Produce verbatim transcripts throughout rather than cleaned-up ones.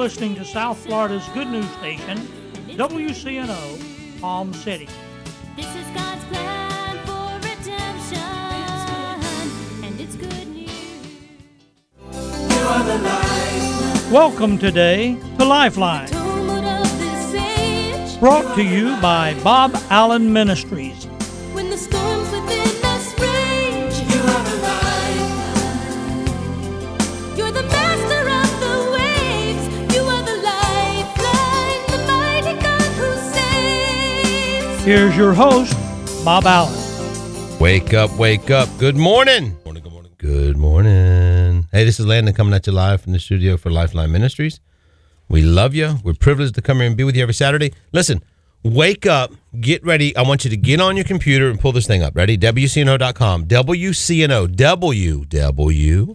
listening to South Florida's good news station, W C N O, Palm City. This is God's plan for redemption, and it's good news. You are the life. Welcome today to Lifeline, brought to you by Bob Allen Ministries. When the storms within us rage, you are the lifeline. You're the master of the waves. You are the lifeline, the mighty God who saves. Here's your host, Bob Allen. Wake up, wake up. Good morning. Morning, good morning. Good morning. Hey, this is Landon coming at you live from the studio for Lifeline Ministries. We love you. We're privileged to come here and be with you every Saturday. Listen, wake up, get ready. I want you to get on your computer and pull this thing up. Ready? W C N O dot com. W C N O. W W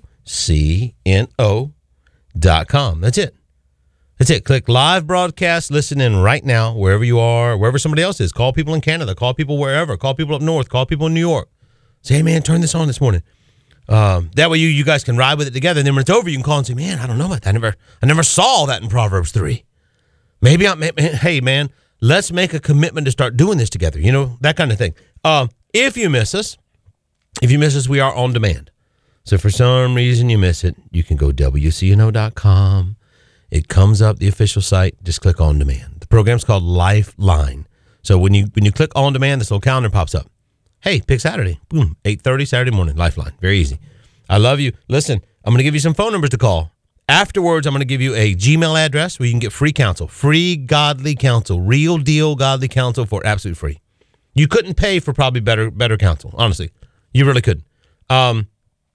C N O dot com. That's it. That's it. Click live broadcast. Listen in right now, wherever you are, wherever somebody else is. Call people in Canada. Call people wherever. Call people up north. Call people in New York. Say, hey, man, turn this on this morning. Um, that way you, you guys can ride with it together. And then when it's over, you can call and say, man, I don't know about that. I never, I never saw that in Proverbs three. Maybe I'm, hey, man, let's make a commitment to start doing this together. You know, that kind of thing. Um, if you miss us, if you miss us, we are on demand. So for some reason you miss it, you can go W C N O dot com. It comes up, the official site. Just click on demand. The program's called Lifeline. So when you when you click on demand, this little calendar pops up. Hey, pick Saturday. Boom, eight thirty Saturday morning, Lifeline. Very easy. I love you. Listen, I'm going to give you some phone numbers to call. Afterwards, I'm going to give you a Gmail address where you can get free counsel, free godly counsel, real deal godly counsel for absolutely free. You couldn't pay for probably better better counsel, honestly. You really couldn't. Um,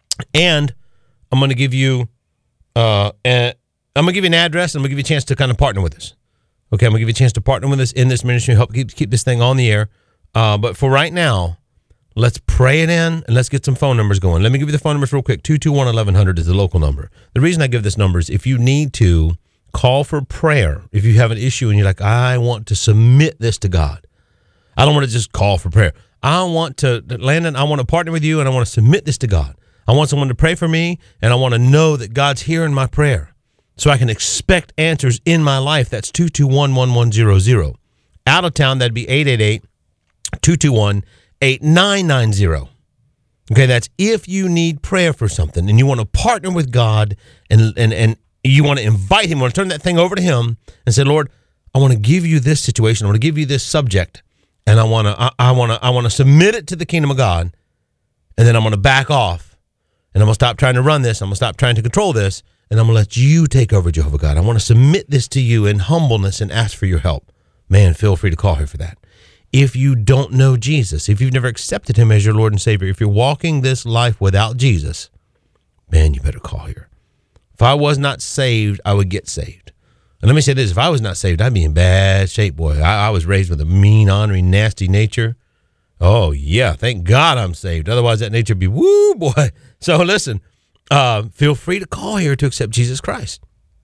and I'm going to give you uh, a, I'm going to give you an address, and I'm going to give you a chance to kind of partner with us. Okay, I'm going to give you a chance to partner with us in this ministry and help keep, keep this thing on the air. Uh, but for right now, let's pray it in, and let's get some phone numbers going. Let me give you the phone numbers real quick. two two one, eleven hundred is the local number. The reason I give this number is if you need to call for prayer, if you have an issue and you're like, I want to submit this to God. I don't want to just call for prayer. I want to, Landon, I want to partner with you, and I want to submit this to God. I want someone to pray for me, and I want to know that God's hearing my prayer so I can expect answers in my life. That's two two one, one one zero zero. Out of town, that'd be eight eight eight, two two one, eight nine nine zero. Okay, that's if you need prayer for something and you want to partner with God and and and you want to invite him, you want to turn that thing over to him and say, Lord, I want to give you this situation, I want to give you this subject, and I want to I, I want to I want to submit it to the kingdom of God, and then I'm going to back off, and I'm going to stop trying to run this, I'm going to stop trying to control this, and I'm going to let you take over, Jehovah God. I want to submit this to you in humbleness and ask for your help. Man, feel free to call here for that. If you don't know Jesus, if you've never accepted him as your Lord and Savior, if you're walking this life without Jesus, man, you better call here. If I was not saved, I would get saved. And let me say this, if I was not saved, I'd be in bad shape, boy. I, I was raised with a mean, ornery, nasty nature. Oh, yeah, thank God I'm saved. Otherwise, that nature would be, woo, boy. So listen, uh, feel free to call here to accept Jesus Christ.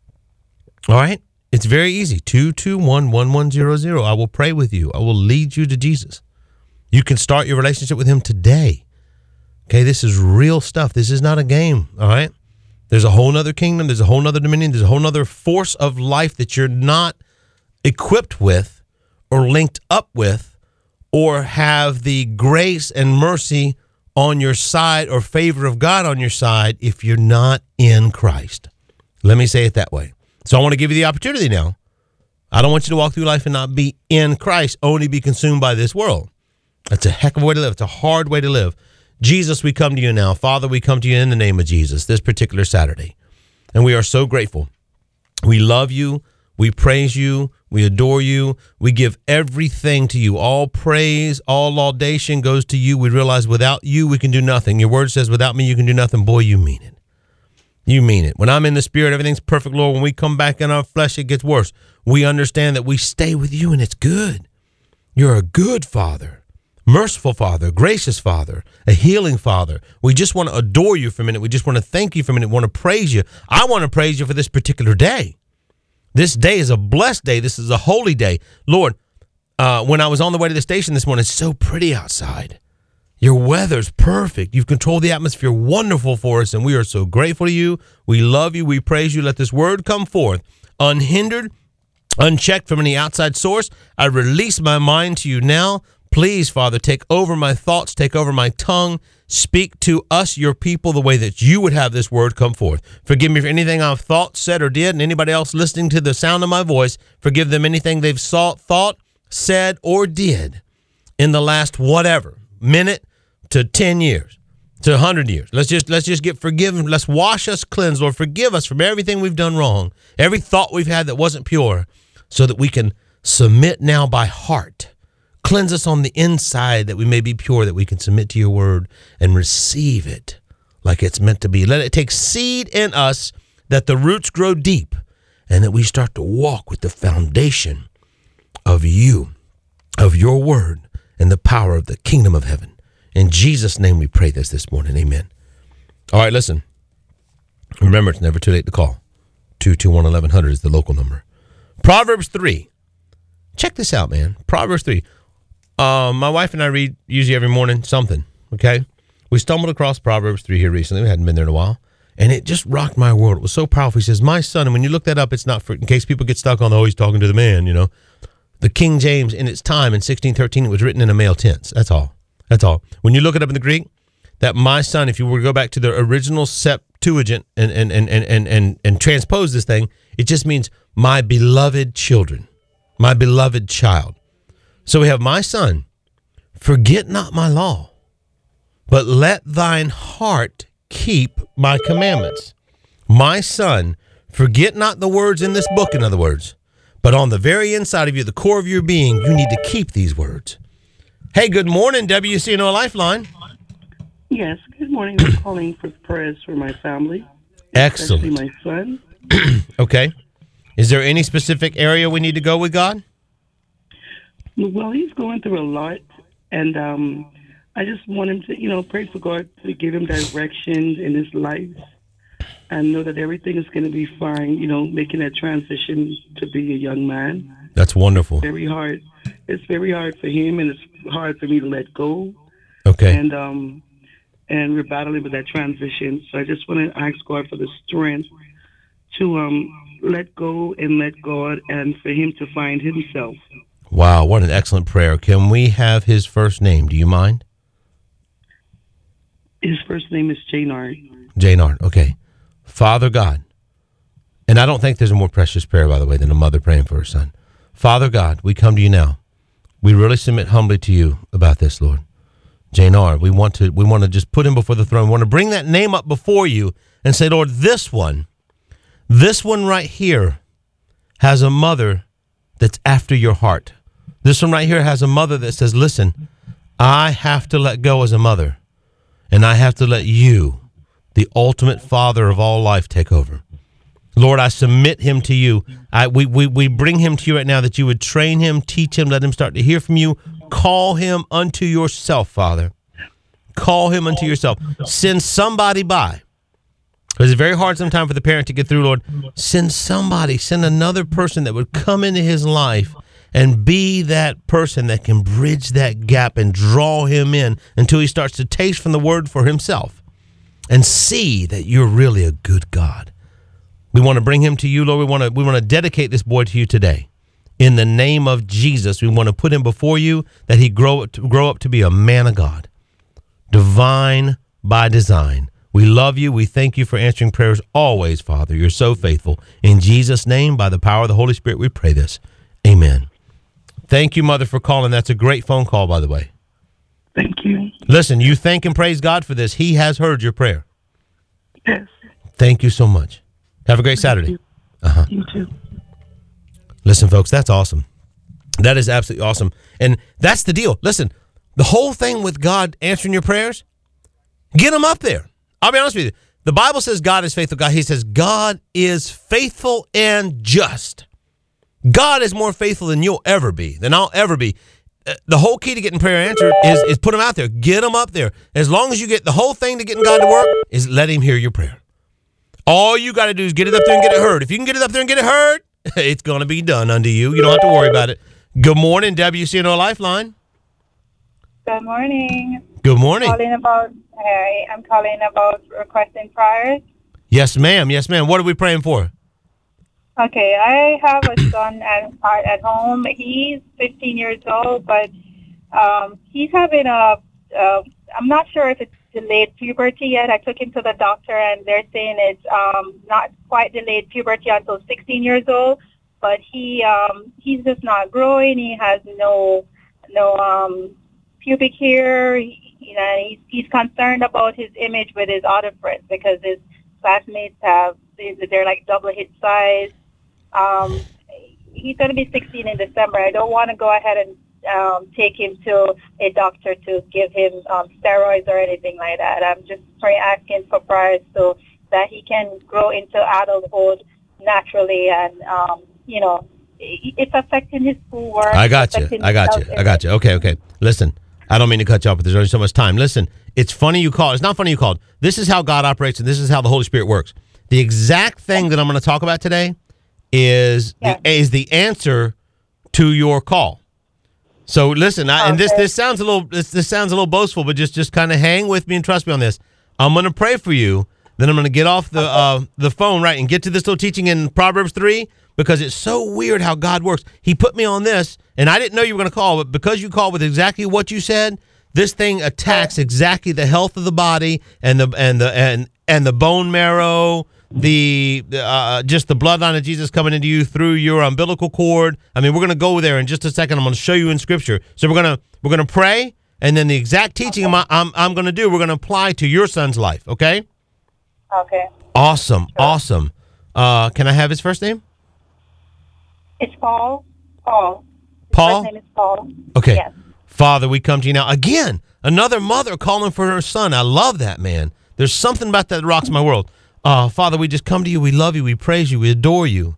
All right? It's very easy. two two one, one one zero zero. I will pray with you. I will lead you to Jesus. You can start your relationship with him today. Okay, this is real stuff. This is not a game, all right? There's a whole nother kingdom. There's a whole nother dominion. There's a whole nother force of life that you're not equipped with or linked up with or have the grace and mercy on your side or favor of God on your side if you're not in Christ. Let me say it that way. So I want to give you the opportunity now. I don't want you to walk through life and not be in Christ, only be consumed by this world. That's a heck of a way to live. It's a hard way to live. Jesus, we come to you now. Father, we come to you in the name of Jesus this particular Saturday. And we are so grateful. We love you. We praise you. We adore you. We give everything to you. All praise, all laudation goes to you. We realize without you, we can do nothing. Your word says, without me, you can do nothing. Boy, you mean it. You mean it. When I'm in the spirit, everything's perfect, Lord. When we come back in our flesh, it gets worse. We understand that we stay with you, and it's good. You're a good Father, merciful Father, gracious Father, a healing Father. We just want to adore you for a minute. We just want to thank you for a minute. We want to praise you. I want to praise you for this particular day. This day is a blessed day. This is a holy day. Lord, uh, when I was on the way to the station this morning, it's so pretty outside. Your weather's perfect. You've controlled the atmosphere wonderful for us, and we are so grateful to you. We love you. We praise you. Let this word come forth. unhindered, unchecked from any outside source. I release my mind to you now. Please, Father, take over my thoughts, take over my tongue. Speak to us, your people, the way that you would have this word come forth. Forgive me for anything I've thought, said, or did, and anybody else listening to the sound of my voice, forgive them anything they've saw, thought, said, or did in the last whatever, minute to ten years, to one hundred years. Let's just let's just get forgiven. Let's wash us, cleanse, Lord. Forgive us from everything we've done wrong, every thought we've had that wasn't pure, so that we can submit now by heart. Cleanse us on the inside that we may be pure, that we can submit to your word and receive it like it's meant to be. Let it take seed in us, that the roots grow deep, and that we start to walk with the foundation of you, of your word, and the power of the kingdom of heaven. In Jesus' name we pray this this morning. Amen. All right, listen. Remember, it's never too late to call. two two one, eleven hundred is the local number. Proverbs three. Check this out, man. Proverbs three. Uh, my wife and I read usually every morning something, okay? We stumbled across Proverbs three here recently. We hadn't been there in a while. And it just rocked my world. It was so powerful. He says, my son, and when you look that up, it's not for, in case people get stuck on, oh, he's talking to the man, you know. The King James, in its time, in sixteen thirteen, it was written in a male tense. That's all. That's all. When you look it up in the Greek, that my son, if you were to go back to the original Septuagint and, and, and, and, and, and, and transpose this thing, it just means my beloved children, my beloved child. So we have, my son, forget not my law, but let thine heart keep my commandments. My son, forget not the words in this book, in other words, but on the very inside of you, the core of your being, you need to keep these words. Hey, good morning, W C N O Lifeline. Yes, good morning. I'm calling for prayers for my family. Excellent. Especially my son. Okay. Is there any specific area we need to go with, God? Well, he's going through a lot, and um, I just want him to, you know, pray for God to give him direction in his life and know that everything is going to be fine, you know, making that transition to be a young man. That's wonderful. It's very hard. It's very hard for him, and it's hard for me to let go. Okay. And, um, and we're battling with that transition. So I just want to ask God for the strength to um, let go and let God, and for him to find himself. Wow, what an excellent prayer. Can we have his first name? Do you mind? His first name is Jaynard. Jaynard, okay. Father God, and I don't think there's a more precious prayer, by the way, than a mother praying for her son. Father God, we come to you now. We really submit humbly to you about this, Lord. Jaynard, we want to we want to just put him before the throne. We want to bring that name up before you and say, Lord, this one, this one right here has a mother that's after your heart. This one right here has a mother that says, listen, I have to let go as a mother, and I have to let you, the ultimate father of all life, take over. Lord, I submit him to you. I, we, we, we bring him to you right now, that you would train him, teach him, let him start to hear from you. Call him unto yourself, Father. Call him unto yourself. Send somebody by. Because it's very hard sometimes for the parent to get through, Lord. Send somebody, send another person that would come into his life and be that person that can bridge that gap and draw him in until he starts to taste from the word for himself and see that you're really a good God. We want to bring him to you, Lord. We want to we want to dedicate this boy to you today. In the name of Jesus, we want to put him before you, that he grow, to grow up to be a man of God, divine by design. We love you. We thank you for answering prayers always, Father. You're so faithful. In Jesus' name, by the power of the Holy Spirit, we pray this. Amen. Thank you, Mother, for calling. That's a great phone call, by the way. Thank you. Listen, you thank and praise God for this. He has heard your prayer. Yes. Thank you so much. Have a great Saturday. You. Uh-huh. You too. Listen, folks, that's awesome. That is absolutely awesome. And that's the deal. Listen, the whole thing with God answering your prayers, get them up there. I'll be honest with you. The Bible says God is faithful. God, he says God is faithful and just. God is more faithful than you'll ever be, than I'll ever be. Uh, the whole key to getting prayer answered is, is put them out there. Get them up there. As long as you get the whole thing to getting God to work is let him hear your prayer. All you got to do is get it up there and get it heard. If you can get it up there and get it heard, it's going to be done unto you. You don't have to worry about it. Good morning, W C N O Lifeline. Good morning. Good morning. I'm calling about, hey, I'm calling about requesting prayers. Yes, ma'am. Yes, ma'am. What are we praying for? Okay, I have a son at at home. He's fifteen years old, but um, he's having a. Uh, I'm not sure if it's delayed puberty yet. I took him to the doctor, and they're saying it's um, not quite delayed puberty until sixteen years old. But he um, he's just not growing. He has no no um, pubic hair. He, you know, he's he's concerned about his image with his other friends because his classmates have they're like double his size. Um, he's going to be sixteen in December. I don't want to go ahead and um, take him to a doctor to give him um, steroids or anything like that. I'm just trying asking for prayers so that he can grow into adulthood naturally, and um, you know, it, it's affecting his schoolwork. I got you. I got you. I got you. Okay, okay. Listen, I don't mean to cut you off, but there's only so much time. Listen, it's funny you called. It's not funny you called. This is how God operates, and this is how the Holy Spirit works. The exact thing that I'm going to talk about today is Yeah. the, is the answer to your call. So listen, I, and this Okay. this sounds a little this, this sounds a little boastful, but just just kind of hang with me and trust me on this. I'm going to pray for you. Then I'm going to get off the uh, the phone right and get to this little teaching in Proverbs three because it's so weird how God works. He put me on this, and I didn't know you were going to call, but because you called with exactly what you said, this thing attacks exactly the health of the body and the and the and and the bone marrow. The uh, just the bloodline of Jesus coming into you through your umbilical cord. I mean, we're going to go there in just a second. I'm going to show you in Scripture. So we're gonna we're gonna pray, and then the exact teaching I'm I'm, I'm going to do. We're going to apply to your son's life. Okay. Okay. Awesome. Awesome. Uh, can I have his first name? It's Paul. Paul. His Paul? First name is Paul. Okay. Yes. Father, we come to you now again. Another mother calling for her son. I love that, man. There's something about that that rocks my world. Uh, Father, we just come to you. We love you. We praise you. We adore you.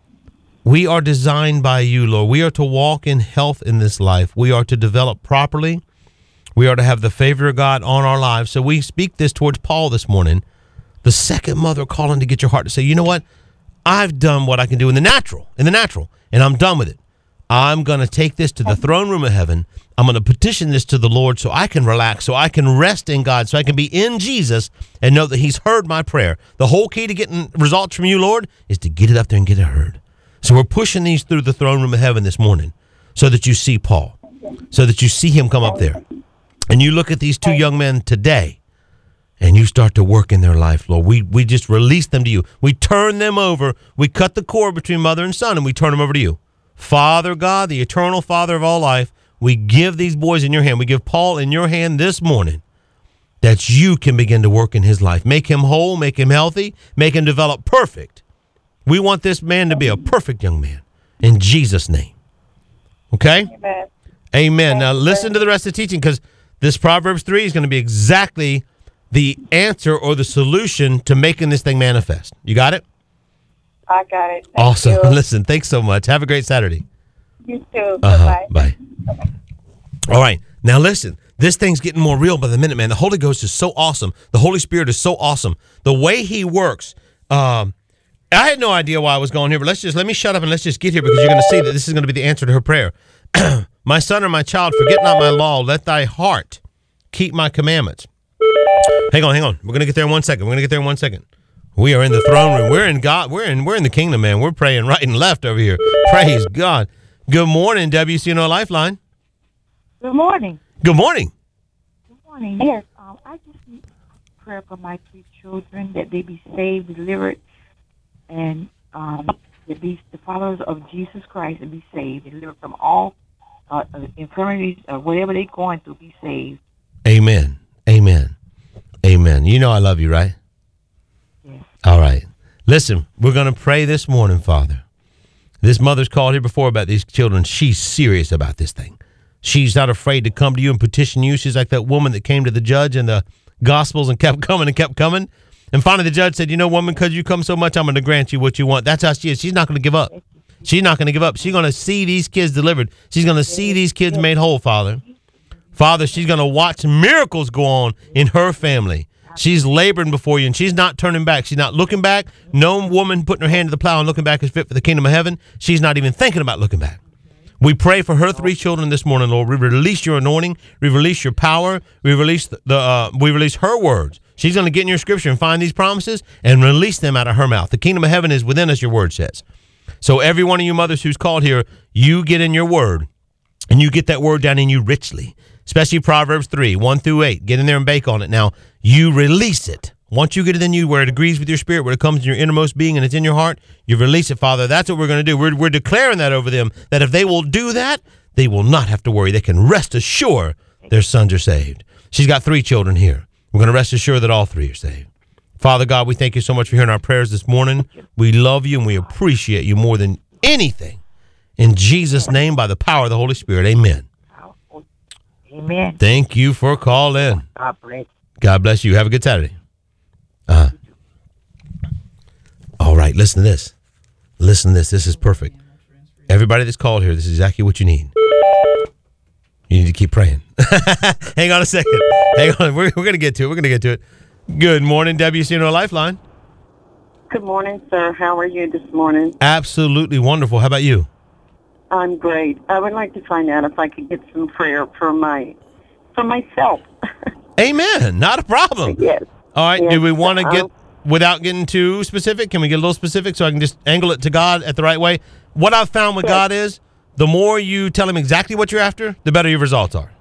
We are designed by you, Lord. We are to walk in health in this life. We are to develop properly. We are to have the favor of God on our lives. So we speak this towards Paul this morning, the second mother calling to get your heart to say, you know what? I've done what I can do in the natural, in the natural, and I'm done with it. I'm going to take this to the throne room of heaven. I'm going to petition this to the Lord so I can relax, so I can rest in God, so I can be in Jesus and know that he's heard my prayer. The whole key to getting results from you, Lord, is to get it up there and get it heard. So we're pushing these through the throne room of heaven this morning so that you see Paul, so that you see him come up there. And you look at these two young men today and you start to work in their life, Lord. We we just release them to you. We turn them over. We cut the cord between mother and son and we turn them over to you. Father God, the eternal Father of all life, we give these boys in your hand. We give Paul in your hand this morning that you can begin to work in his life. Make him whole, make him healthy, make him develop perfect. We want this man to be a perfect young man in Jesus' name. Okay? Amen. Amen. Now listen to the rest of the teaching because this Proverbs three is going to be exactly the answer or the solution to making this thing manifest. You got it? I got it. Thank Awesome. you. Listen, thanks so much. Have a great Saturday. You too. Uh-huh. Bye-bye. Bye. All right. Now listen, this thing's getting more real by the minute, man. The Holy Ghost is so awesome. The Holy Spirit is so awesome. The way he works, um, I had no idea why I was going here, but let's just, let me shut up and let's just get here because you're going to see that this is going to be the answer to her prayer. My son or my child, forget not my law. Let thy heart keep my commandments. Hang on, hang on. We're going to get there in one second. We're going to get there in one second. We are in the throne room. We're in God. We're in, we're in the kingdom, man. We're praying right and left over here. Praise God. Good morning, W C N O Lifeline. Good morning. Good morning. Good morning. Yes, um, I just need prayer for my three children that they be saved, delivered, and um, that be the followers of Jesus Christ and be saved, delivered from all uh, uh, infirmities or whatever they're going through, be saved. Amen. Amen. Amen. You know I love you, right? Yes. All right. Listen, we're going to pray this morning, Father. This mother's called here before about these children. She's serious about this thing. She's not afraid to come to you and petition you. She's like that woman that came to the judge in the Gospels and kept coming and kept coming. And finally the judge said, you know, woman, because you come so much, I'm going to grant you what you want. That's how she is. She's not going to give up. She's not going to give up. She's going to see these kids delivered. She's going to see these kids made whole, Father. Father, she's going to watch miracles go on in her family. She's laboring before you, and she's not turning back. She's not looking back. No woman putting her hand to the plow and looking back is fit for the kingdom of heaven. She's not even thinking about looking back. We pray for her three children this morning, Lord. We release your anointing. We release your power. We release the, the uh, we release her words. She's going to get in your scripture and find these promises and release them out of her mouth. The kingdom of heaven is within us, your word says. So every one of you mothers who's called here, you get in your word, and you get that word down in you richly, especially Proverbs three, one through eight. Get in there and bake on it. Now, you release it. Once you get it in you where it agrees with your spirit, where it comes in your innermost being and it's in your heart, you release it, Father. That's what we're going to do. We're, we're declaring that over them, that if they will do that, they will not have to worry. They can rest assured their sons are saved. She's got three children here. We're going to rest assured that all three are saved. Father God, we thank you so much for hearing our prayers this morning. We love you and we appreciate you more than anything. In Jesus' name, by the power of the Holy Spirit, amen. Amen. Thank you for calling. God bless. God bless you. Have a good Saturday. Uh, all right, listen to this. Listen to this. This is perfect. Everybody that's called here, this is exactly what you need. You need to keep praying. Hang on a second. Hang on. We're, we're going to get to it. We're going to get to it. Good morning, W C N O Lifeline. Good morning, sir. How are you this morning? Absolutely wonderful. How about you? I'm great. I would like to find out if I could get some prayer for my, for myself. Amen. Not a problem. Yes. All right. Yes. Do we want to get, Um, without getting too specific, can we get a little specific so I can just angle it to God at the right way? What I've found with Yes. God is the more you tell him exactly what you're after, the better your results are.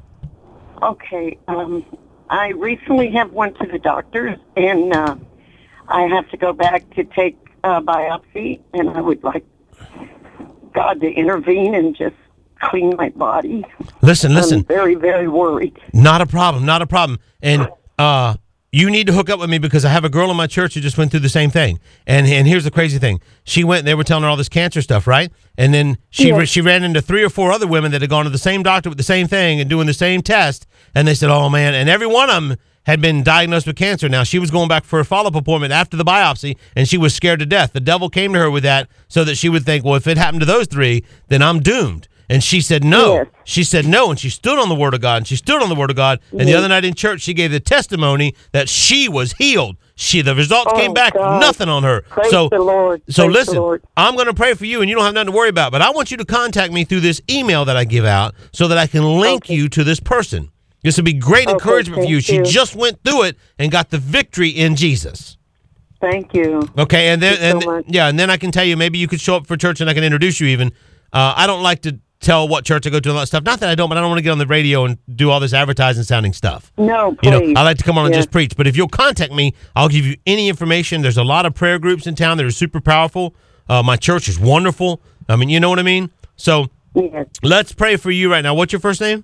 Okay. Um, I recently have went to the doctor, and uh, I have to go back to take a biopsy, and I would like God to intervene and just clean my body. Listen, listen. I'm very, very worried. Not a problem. Not a problem. And uh, you need to hook up with me because I have a girl in my church who just went through the same thing. And and here's the crazy thing. She went, they were telling her all this cancer stuff, right? And then she Yes. she ran into three or four other women that had gone to the same doctor with the same thing and doing the same test. And they said, oh, man. And every one of them had been diagnosed with cancer. Now, she was going back for a follow-up appointment after the biopsy, and she was scared to death. The devil came to her with that so that she would think, well, if it happened to those three, then I'm doomed. And she said no. Yes. She said no, and she stood on the Word of God, and she stood on the Word of God. And the Yes. other night in church, she gave the testimony that she was healed. She the results Oh, came back, God. nothing on her. Praise so, the Lord. so Praise the listen, Lord. I'm going to pray for you, and you don't have nothing to worry about. But I want you to contact me through this email that I give out so that I can link Okay. you to this person. This would be great Okay, encouragement for thank you. She you. just went through it and got the victory in Jesus. Thank you. Okay, and then Thank you and so much. yeah, and then I can tell you maybe you could show up for church and I can introduce you even. Uh, I don't like to tell what church I go to and all that stuff. Not that I don't, but I don't want to get on the radio and do all this advertising sounding stuff. No, You please. know, I like to come on and Yes. just preach. But if you'll contact me, I'll give you any information. There's a lot of prayer groups in town that are super powerful. Uh, my church is wonderful. I mean, you know what I mean? So Yes. let's pray for you right now. What's your first name?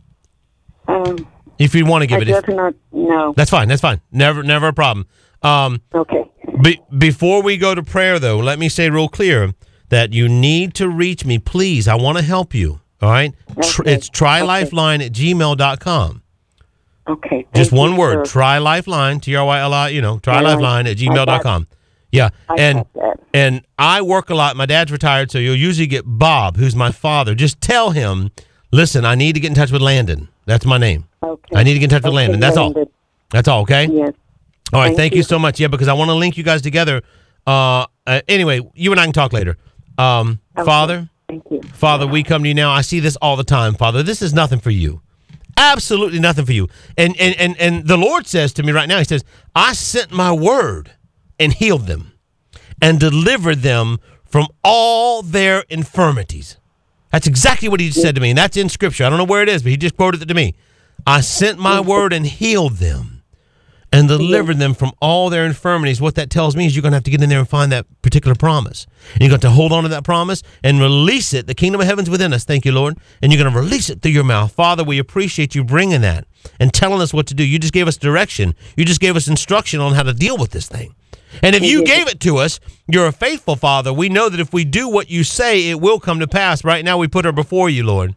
Um, If you want to give I it. If, just not. No. that's fine. That's fine. Never, never a problem. Um, Okay. Be, before we go to prayer, though, let me say real clear that you need to reach me. Please, I want to help you. All right? Tr- Okay. it's trylifeline at gmail dot com. Okay. Just Thank one you, word, sir. trylifeline, T R Y L I, you know, Try Life- trylifeline at gmail dot com. Yeah. I And got that. and I work a lot. My dad's retired, so you'll usually get Bob, who's my father. Just tell him, listen, I need to get in touch with Landon. That's my name. Okay. I need to get in touch with Okay, Landon. That's all. Landon. That's all, okay? Yes. All right, Thank thank you. you. so much. Yeah, because I want to link you guys together. Uh, uh, anyway, you and I can talk later. Um, Okay. Father, Thank you. Father, we come to you now. I see this all the time, Father. This is nothing for you. Absolutely nothing for you. And and and and the Lord says to me right now, He says, I sent my word and healed them and delivered them from all their infirmities. That's exactly what He just said to me, and that's in Scripture. I don't know where it is, but He just quoted it to me. I sent my word and healed them and delivered them from all their infirmities. What that tells me is you're going to have to get in there and find that particular promise. And you're going to have to hold on to that promise and release it. The kingdom of heaven's within us. Thank you, Lord. And you're going to release it through your mouth. Father, we appreciate you bringing that and telling us what to do. You just gave us direction. You just gave us instruction on how to deal with this thing. And if you gave it to us, you're a faithful Father. We know that if we do what you say, it will come to pass. Right now, we put her before you, Lord.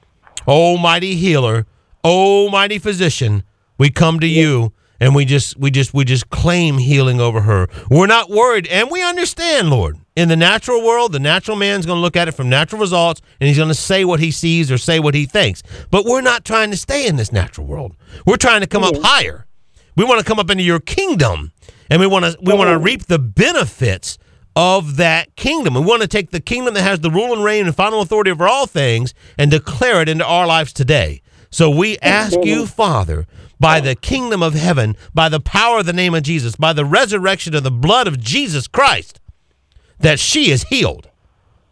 Almighty healer, almighty physician, we come to you. And we just we just we just claim healing over her. We're not worried, and we understand, Lord. In the natural world, the natural man's going to look at it from natural results, and he's going to say what he sees or say what he thinks. But we're not trying to stay in this natural world. We're trying to come up higher. We want to come up into your kingdom, and we want to we want to reap the benefits of that kingdom. We want to take the kingdom that has the rule and reign and final authority over all things and declare it into our lives today. So we ask you, Father, by the kingdom of heaven, by the power of the name of Jesus, by the resurrection of the blood of Jesus Christ, that she is healed.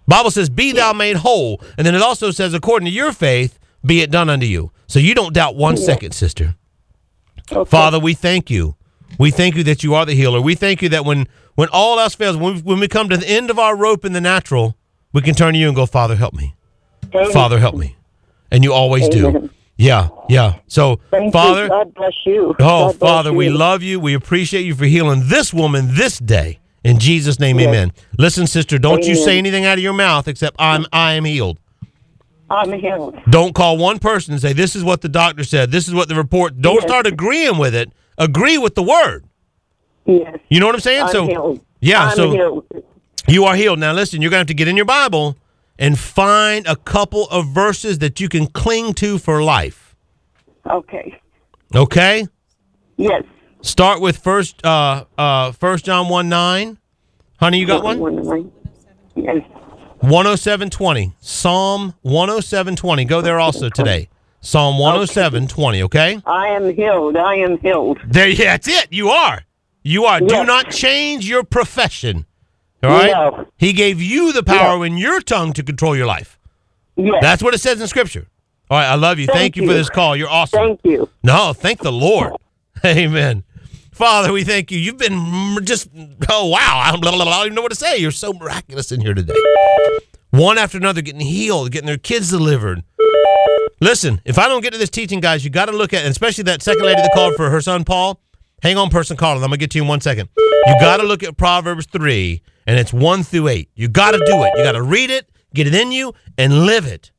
Bible says, be thou made whole. And then it also says, according to your faith, be it done unto you. So you don't doubt one Yeah. second, sister. Okay. Father, we thank you. We thank you that you are the healer. We thank you that when, when all else fails, when we, when we come to the end of our rope in the natural, we can turn to you and go, Father, help me. Amen. Father, help me. And you always do. Amen. Yeah, yeah. So, Thank Father, you. God bless you. oh, God bless Father, we you. love you. We appreciate you for healing this woman this day. In Jesus' name, Yes. amen. Listen, sister, don't you Amen. say anything out of your mouth except I'm I am healed. I'm healed. Don't call one person and say, this is what the doctor said. This is what the report. Don't Yes. start agreeing with it. Agree with the word. Yes. You know what I'm saying? I'm so, healed. yeah, I'm so healed. you are healed. Now, listen, you're going to have to get in your Bible and find a couple of verses that you can cling to for life. Okay. Okay? Yes. Start with first, uh, uh, First John one nine. Honey, you got one? Yes. one oh seven twenty. Psalm one oh seven twenty. Go there also today. Psalm one oh seven twenty, okay? I am healed. I am healed. There, yeah, that's it. You are. You are. Do Yes. not change your profession. All right? No. He gave you the power No. in your tongue to control your life. Yes. That's what it says in Scripture. All right, I love you. Thank, Thank you for you. this call. You're awesome. Thank you. No, thank the Lord. Amen. Father, we thank you. You've been m- just, oh, wow. I don't, blah, blah, blah, I don't even know what to say. You're so miraculous in here today. One after another getting healed, getting their kids delivered. Listen, if I don't get to this teaching, guys, you got to look at, and especially that second lady that called for her son, Paul. Hang on, person calling. I'm going to get to you in one second. You got to look at Proverbs three, and it's one through eight. You got to do it. You got to read it, get it in you, and live it.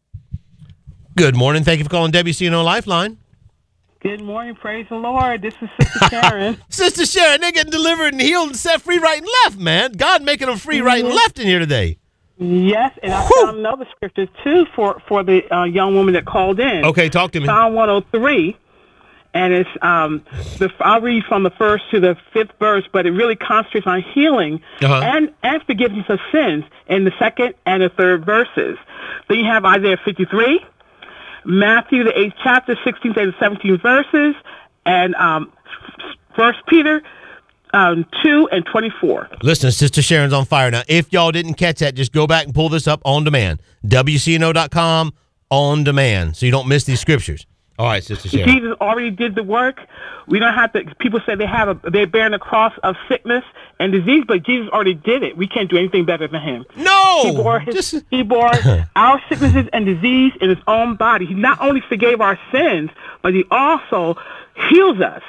Good morning. Thank you for calling W C N O Lifeline. Good morning. Praise the Lord. This is Sister Sharon. Sister Sharon, they're getting delivered and healed and set free right and left, man. God making them free right and left in here today. Yes, and I Whew. found another scripture, too, for, for the uh, young woman that called in. Okay, talk to me. Psalm one oh three, and it's um, the, I'll read from the first to the fifth verse, but it really concentrates on healing Uh-huh. and, and forgiveness of sins in the second and the third verses. Then you have Isaiah fifty-three, Matthew, the eighth chapter, sixteenth and seventeenth verses, and um, First Peter um, two and twenty-four. Listen, Sister Sharon's on fire now. If y'all didn't catch that, just go back and pull this up on demand. W C N O dot com on demand, so you don't miss these scriptures. All right, Sister Sharon. Jesus already did the work. We don't have to. People say they have a, they're bearing the cross of sickness and disease, but Jesus already did it. We can't do anything better than him. No, He bore his, just he bore our sicknesses and disease in his own body. He not only forgave our sins, but he also heals us.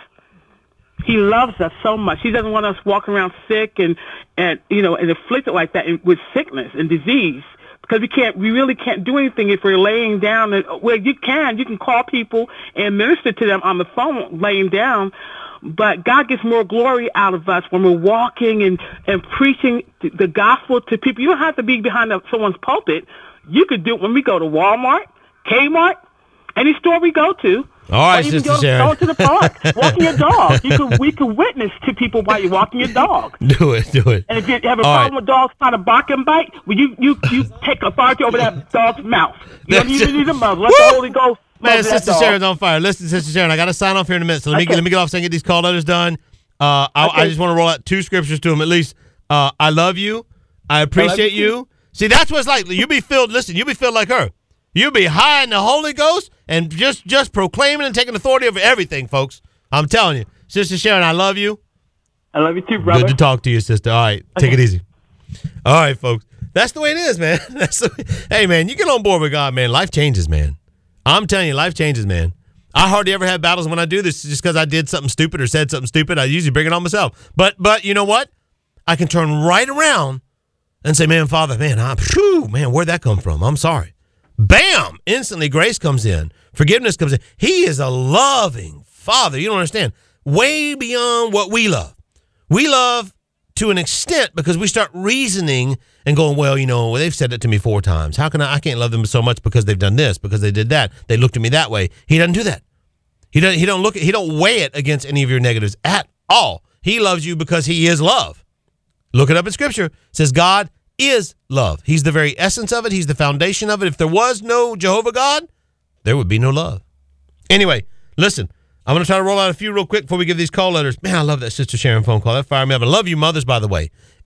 He loves us so much. He doesn't want us walking around sick and, and you know, and afflicted like that and with sickness and disease. Because we can't, we really can't do anything if we're laying down. And, well, you can, you can call people and minister to them on the phone, laying down. But God gets more glory out of us when we're walking and, and preaching the gospel to people. You don't have to be behind someone's pulpit. You could do it when we go to Walmart, Kmart, any store we go to. all right, or even Sister go, Sharon. go to the park, walking your dog. You could, we could witness to people while you're walking your dog. Do it, do it. And if you have a All problem right. with dogs trying to bark and bite, well, you, you, you take authority over that dog's mouth. You don't That's even it. need a muzzle. Let Woo! the Holy Ghost Man, muzzle that Sister dog. Sharon's on fire. Listen, Sister Sharon, I got to sign off here in a minute. So let me Okay. let me get off so I can get these call letters done. Uh, I, I Okay. just want to roll out two scriptures to him at least. Uh, I love you. I appreciate you you. See, that's what it's like. You be filled. Listen, you be filled like her. You be high in the Holy Ghost and just just proclaiming and taking authority over everything, folks. I'm telling you, Sister Sharon, I love you. I love you too, brother. Good to talk to you, sister. All right, take it easy. All right, folks. That's the way it is, man. That's the way. Hey, man, you get on board with God, man. Life changes, man. I'm telling you, life changes, man. I hardly ever have battles when I do this just because I did something stupid or said something stupid. I usually bring it on myself. But but you know what? I can turn right around and say, man, Father, man, I'm, whew, man, where'd that come from? I'm sorry. Bam! Instantly grace comes in. Forgiveness comes in. He is a loving Father. You don't understand. Way beyond what we love. We love to an extent because we start reasoning and going, well, you know, they've said it to me four times. How can I, I can't love them so much because they've done this, because they did that. They looked at me that way. He doesn't do that. He don't, he don't look at, he don't weigh it against any of your negatives at all. He loves you because he is love. Look it up in Scripture. It says God is love. He's the very essence of it. He's the foundation of it. If there was no Jehovah God, there would be no love. Anyway, listen, I'm going to try to roll out a few real quick before we give these call letters. Man, I love that Sister Sharon phone call. That fired me up. I love you mothers, by the way.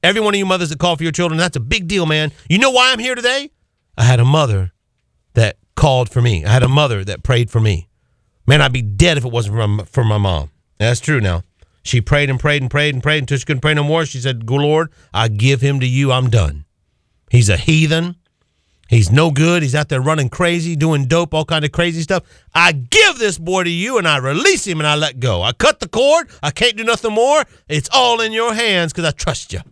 Every one of you mothers that call for your children, that's a big deal, man. You know why I'm here today? I had a mother that called for me. I had a mother that prayed for me. Man, I'd be dead if it wasn't for my, for my mom. That's true now. She prayed and prayed and prayed and prayed until she couldn't pray no more. She said, "Good Lord, I give him to you. I'm done. He's a heathen. He's no good. He's out there running crazy, doing dope, all kind of crazy stuff. I give this boy to you, and I release him, and I let go. I cut the cord. I can't do nothing more. It's all in your hands because I trust you."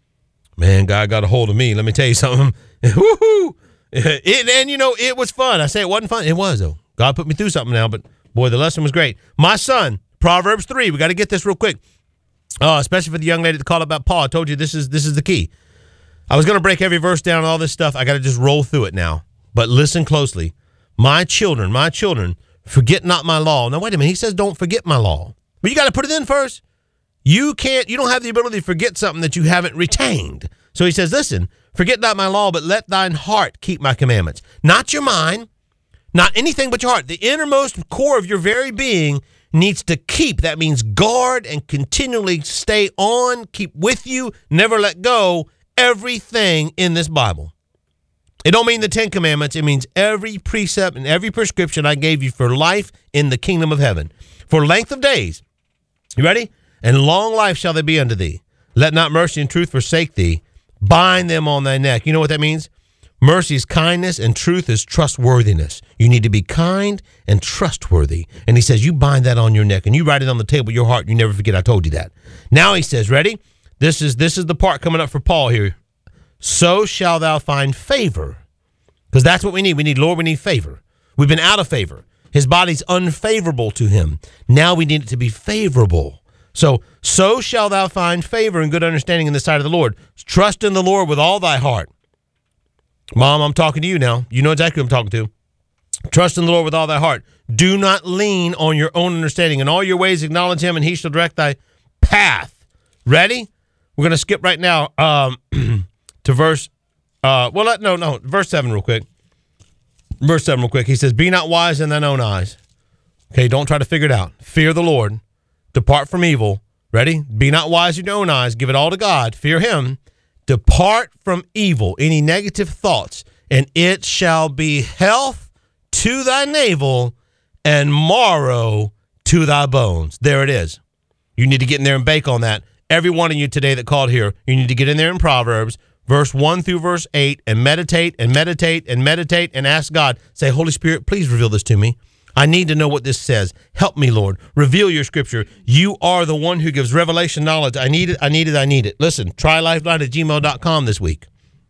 Man, God got a hold of me. Let me tell you something. Woohoo! It, and, you know, it was fun. I say it wasn't fun. It was, though. God put me through something now, but, boy, the lesson was great. My son, Proverbs three. We got to get this real quick, uh, especially for the young lady that called about Paul. I told you this is this is the key. I was going to break every verse down and all this stuff. I got to just roll through it now. But listen closely. My children, my children, forget not my law. Now, wait a minute. He says don't forget my law. But you got to put it in first. You can't, you don't have the ability to forget something that you haven't retained. So he says, listen, forget not my law, but let thine heart keep my commandments. Not your mind, not anything but your heart. The innermost core of your very being needs to keep. That means guard and continually stay on, keep with you, never let go. Everything in this Bible. It don't mean the Ten Commandments. It means every precept and every prescription I gave you for life in the kingdom of heaven. For length of days. You ready? And long life shall they be unto thee. Let not mercy and truth forsake thee. Bind them on thy neck. You know what that means? Mercy is kindness and truth is trustworthiness. You need to be kind and trustworthy. And he says, you bind that on your neck and you write it on the table of your heart. You never forget I told you that. Now he says, ready? This is this is the part coming up for Paul here. So shall thou find favor. Because that's what we need. We need, Lord, we need favor. We've been out of favor. His body's unfavorable to him. Now we need it to be favorable. So, so shall thou find favor and good understanding in the sight of the Lord. Trust in the Lord with all thy heart. Mom, I'm talking to you now. You know exactly who I'm talking to. Trust in the Lord with all thy heart. Do not lean on your own understanding. In all your ways acknowledge him, and he shall direct thy path. Ready? We're going to skip right now um, to verse, uh, well, let, no, no, verse seven real quick. Verse seven real quick. He says, be not wise in thine own eyes. Okay, don't try to figure it out. Fear the Lord. Depart from evil. Ready? Be not wise in your own eyes. Give it all to God. Fear him. Depart from evil, any negative thoughts, and it shall be health to thy navel and marrow to thy bones. There it is. You need to get in there and bake on that. Every one of you today that called here, you need to get in there in Proverbs, verse one through verse eight, and meditate and meditate and meditate and ask God. Say, Holy Spirit, please reveal this to me. I need to know what this says. Help me, Lord. Reveal your scripture. You are the one who gives revelation knowledge. I need it, I need it, I need it. Listen, try lifeline at gmail dot com this week.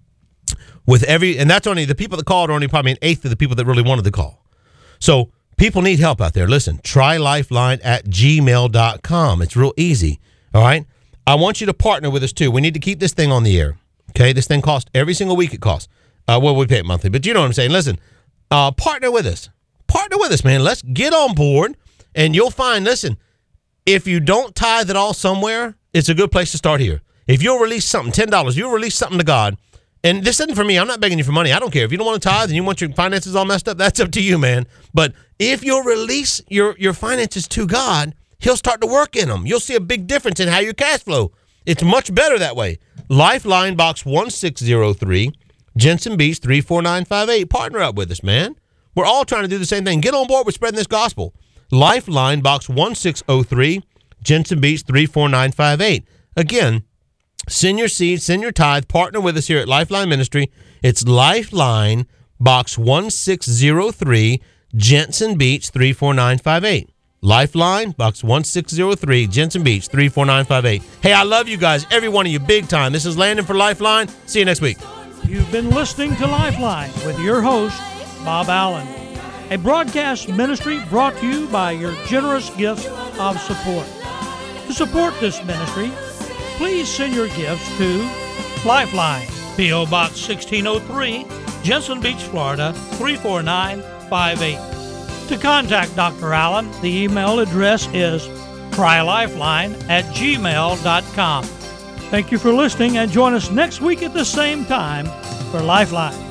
With every, and that's only, the people that called are only probably an eighth of the people that really wanted to call. So people need help out there. Listen, try lifeline at gmail dot com. It's real easy. All right? I want you to partner with us, too. We need to keep this thing on the air. Okay? This thing costs, every single week it costs. Uh, well, we pay it monthly, but you know what I'm saying. Listen, uh, partner with us. Partner with us, man. Let's get on board, and you'll find, listen, if you don't tithe at all somewhere, it's a good place to start here. If you'll release something, ten dollars, you'll release something to God, and this isn't for me. I'm not begging you for money. I don't care. If you don't want to tithe and you want your finances all messed up, that's up to you, man. But if you'll release your, your finances to God, he'll start to work in them. You'll see a big difference in how your cash flow. It's much better that way. Lifeline Box one six zero three, Jensen Beach three four nine five eight. Partner up with us, man. We're all trying to do the same thing. Get on board with spreading this gospel. Lifeline Box one six zero three, Jensen Beach three four nine five eight. Again, send your seed, send your tithe, partner with us here at Lifeline Ministry. It's Lifeline Box one six zero three, Jensen Beach three four nine five eight. Lifeline Box one six zero three, Jensen Beach three four nine five eight. Hey, I love you guys, every one of you, big time. This is Landon for Lifeline. See you next week. You've been listening to Lifeline with your host, Bob Allen, a broadcast ministry brought to you by your generous gifts of support. To support this ministry, please send your gifts to Lifeline, P O. Box sixteen oh three, Jensen Beach, Florida, three four nine five eight. To contact Doctor Allen, the email address is trylifeline at gmail dot com. Thank you for listening, and join us next week at the same time for Lifeline.